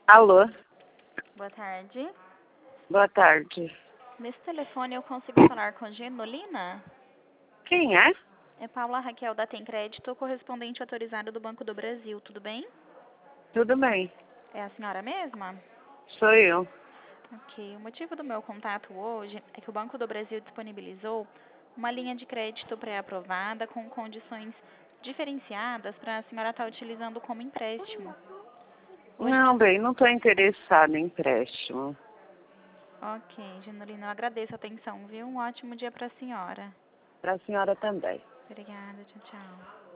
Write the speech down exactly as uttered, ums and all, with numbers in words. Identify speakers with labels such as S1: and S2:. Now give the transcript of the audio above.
S1: Alô?
S2: Boa tarde.
S1: Boa tarde.
S2: Nesse telefone eu consigo falar com Genolina?
S1: Quem é?
S2: É Paula Raquel da Tem Crédito, correspondente autorizado do Banco do Brasil, tudo bem?
S1: Tudo bem.
S2: É a senhora mesma?
S1: Sou eu.
S2: Ok, o motivo do meu contato hoje é que o Banco do Brasil disponibilizou uma linha de crédito pré-aprovada com condições diferenciadas para a senhora estar utilizando como empréstimo. Hoje
S1: Não, bem, não estou interessada em empréstimo.
S2: Ok, Genolina, eu agradeço a atenção, viu? Um ótimo dia para a senhora.
S1: Para a senhora também.
S2: Obrigada, tchau, tchau.